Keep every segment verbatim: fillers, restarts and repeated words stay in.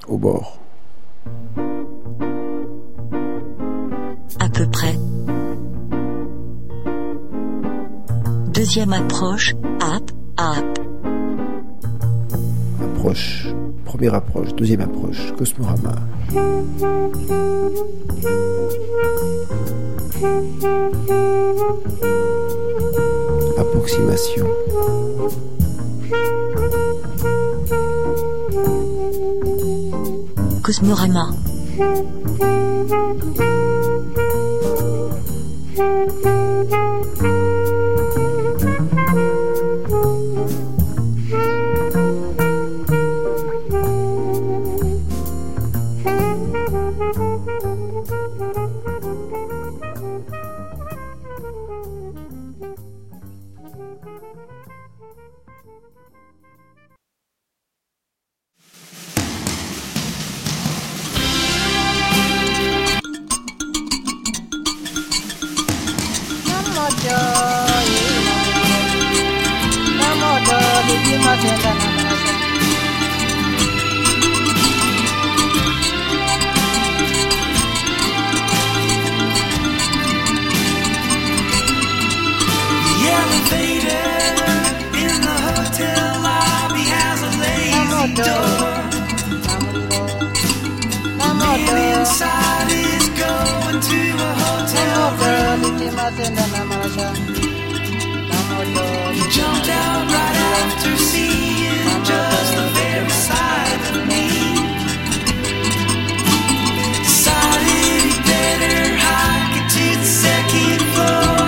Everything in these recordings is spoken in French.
Au bord. À peu près. Deuxième approche, up, up. Approche. Première approche, deuxième approche, Cosmorama. Approximation. Cosmorama. Jumped out right after seeing just the very sight of me. Decided he better hike it to the second floor.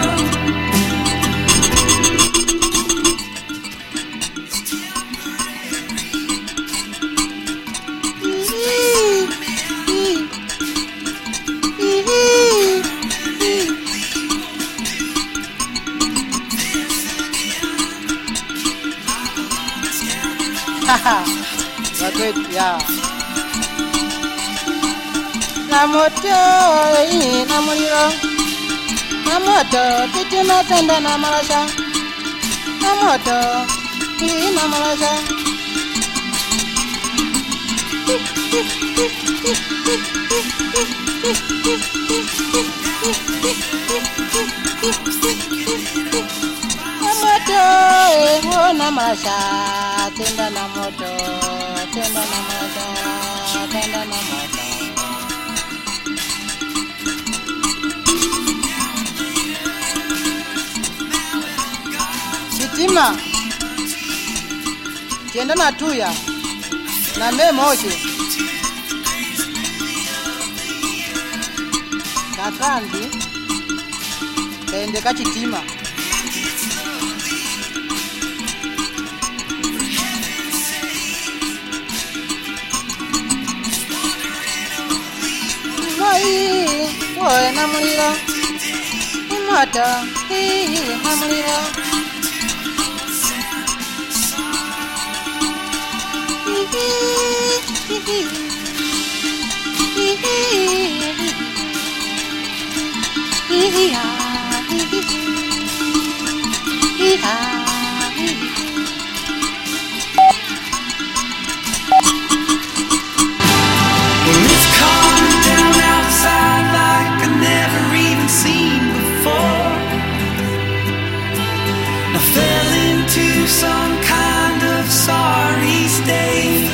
That's it, yeah. Namoto, namuriro. Namoto, titi matenda namarasha. Namoto, i namarasha. Namoto, oh namarasha. Tenda namoto, tenda namoto, tenda namoto. Sitima kienda na tuya na me moja kakandi kaende kachitima Woy namuriro, moto, hi namuriro. Some kind of sorry state.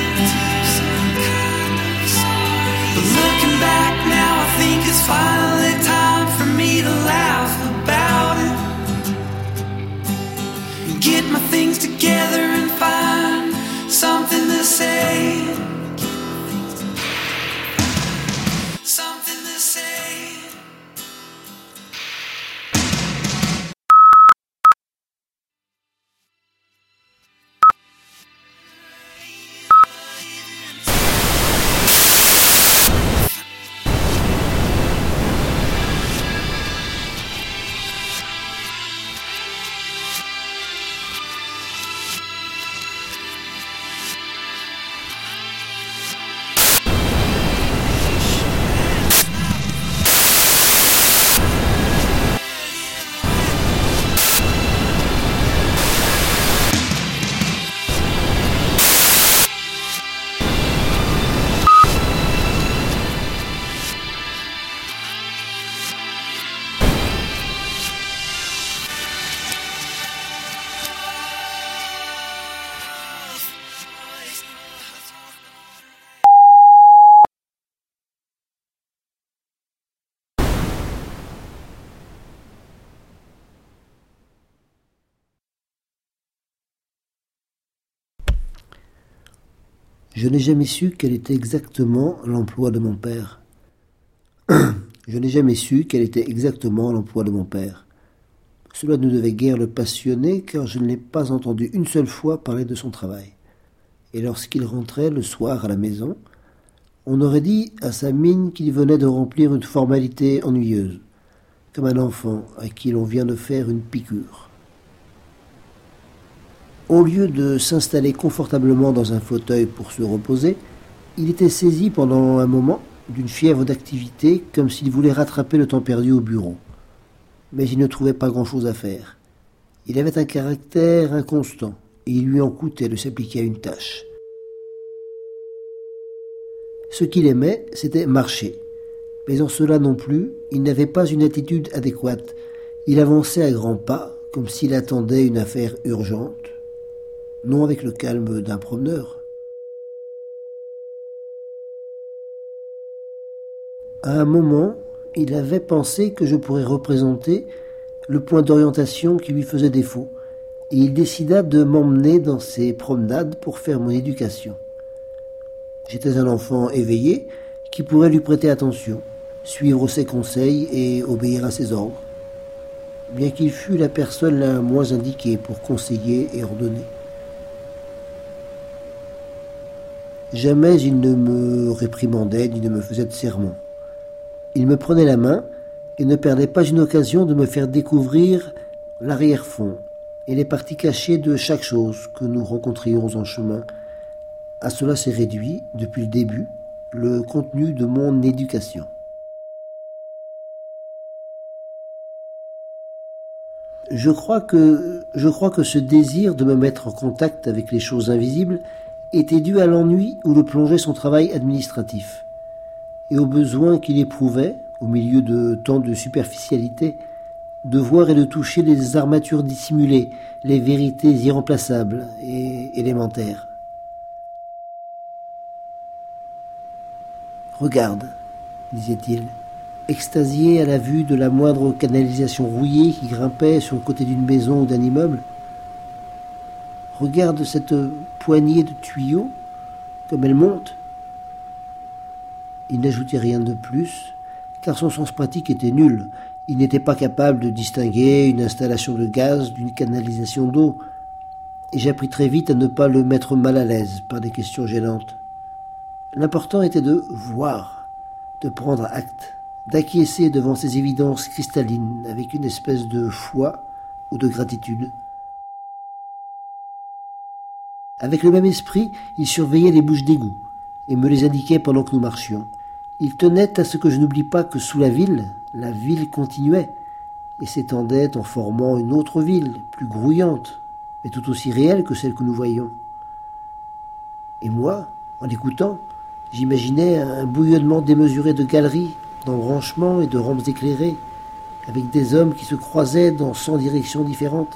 But looking back now, I think it's finally time for me to laugh about it. Je n'ai jamais su quel était exactement l'emploi de mon père. Je n'ai jamais su quel était exactement l'emploi de mon père. Cela ne devait guère le passionner, car je ne l'ai pas entendu une seule fois parler de son travail. Et lorsqu'il rentrait le soir à la maison, on aurait dit à sa mine qu'il venait de remplir une formalité ennuyeuse, comme un enfant à qui l'on vient de faire une piqûre. Au lieu de s'installer confortablement dans un fauteuil pour se reposer, il était saisi pendant un moment d'une fièvre d'activité, comme s'il voulait rattraper le temps perdu au bureau. Mais il ne trouvait pas grand-chose à faire. Il avait un caractère inconstant, et il lui en coûtait de s'appliquer à une tâche. Ce qu'il aimait, c'était marcher. Mais en cela non plus, il n'avait pas une attitude adéquate. Il avançait à grands pas, comme s'il attendait une affaire urgente, non avec le calme d'un promeneur. À un moment, il avait pensé que je pourrais représenter le point d'orientation qui lui faisait défaut, et il décida de m'emmener dans ses promenades pour faire mon éducation. J'étais un enfant éveillé qui pourrait lui prêter attention, suivre ses conseils et obéir à ses ordres, bien qu'il fût la personne la moins indiquée pour conseiller et ordonner. Jamais il ne me réprimandait ni ne me faisait de sermons. Il me prenait la main et ne perdait pas une occasion de me faire découvrir l'arrière-fond et les parties cachées de chaque chose que nous rencontrions en chemin. À cela s'est réduit, depuis le début, le contenu de mon éducation. Je crois que, je crois que ce désir de me mettre en contact avec les choses invisibles était dû à l'ennui où le plongeait son travail administratif, et au besoin qu'il éprouvait, au milieu de tant de superficialité, de voir et de toucher les armatures dissimulées, les vérités irremplaçables et élémentaires. « Regarde, disait-il, extasié à la vue de la moindre canalisation rouillée qui grimpait sur le côté d'une maison ou d'un immeuble. Regarde cette poignée de tuyaux, comme elle monte. » Il n'ajoutait rien de plus, car son sens pratique était nul. Il n'était pas capable de distinguer une installation de gaz d'une canalisation d'eau, et j'appris très vite à ne pas le mettre mal à l'aise par des questions gênantes. L'important était de voir, de prendre acte, d'acquiescer devant ces évidences cristallines avec une espèce de foi ou de gratitude. Avec le même esprit, il surveillait les bouches d'égout et me les indiquait pendant que nous marchions. Il tenait à ce que je n'oublie pas que sous la ville, la ville continuait et s'étendait en formant une autre ville, plus grouillante, mais tout aussi réelle que celle que nous voyions. Et moi, en l'écoutant, j'imaginais un bouillonnement démesuré de galeries, d'embranchements et de rampes éclairées, avec des hommes qui se croisaient dans cent directions différentes.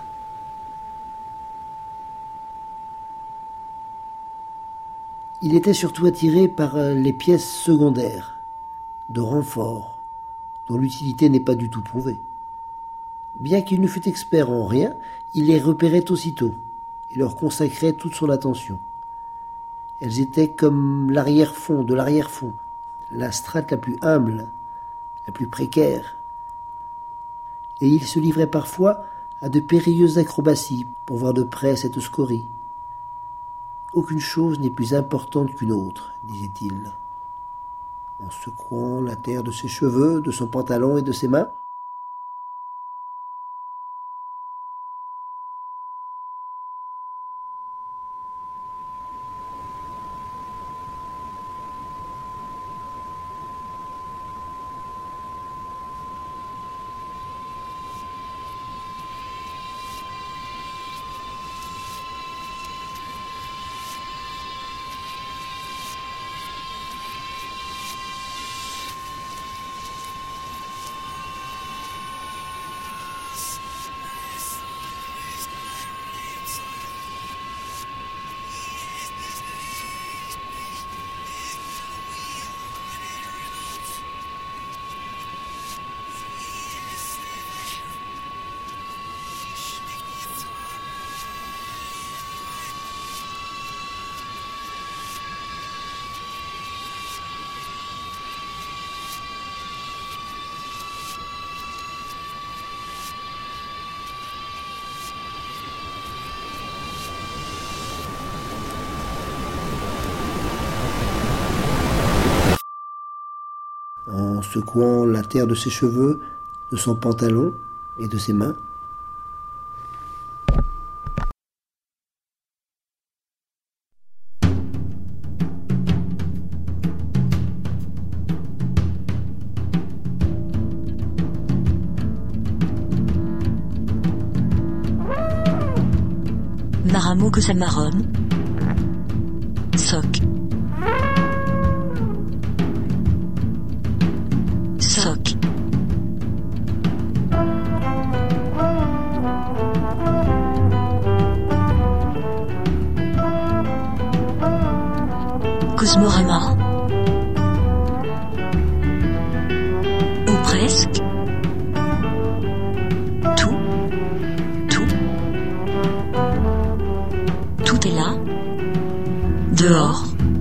Il était surtout attiré par les pièces secondaires, de renfort, dont l'utilité n'est pas du tout prouvée. Bien qu'il ne fût expert en rien, il les repérait aussitôt et leur consacrait toute son attention. Elles étaient comme l'arrière-fond de l'arrière-fond, la strate la plus humble, la plus précaire. Et il se livrait parfois à de périlleuses acrobaties pour voir de près cette scorie. Aucune chose n'est plus importante qu'une autre, disait-il, en secouant la terre de ses cheveux, de son pantalon et de ses mains. en secouant la terre de ses cheveux, de son pantalon et de ses mains. Maramo que ça marronne. Soc. Soc. Cosmorama. Ou presque. Tout. Tout. Tout est là. Dehors.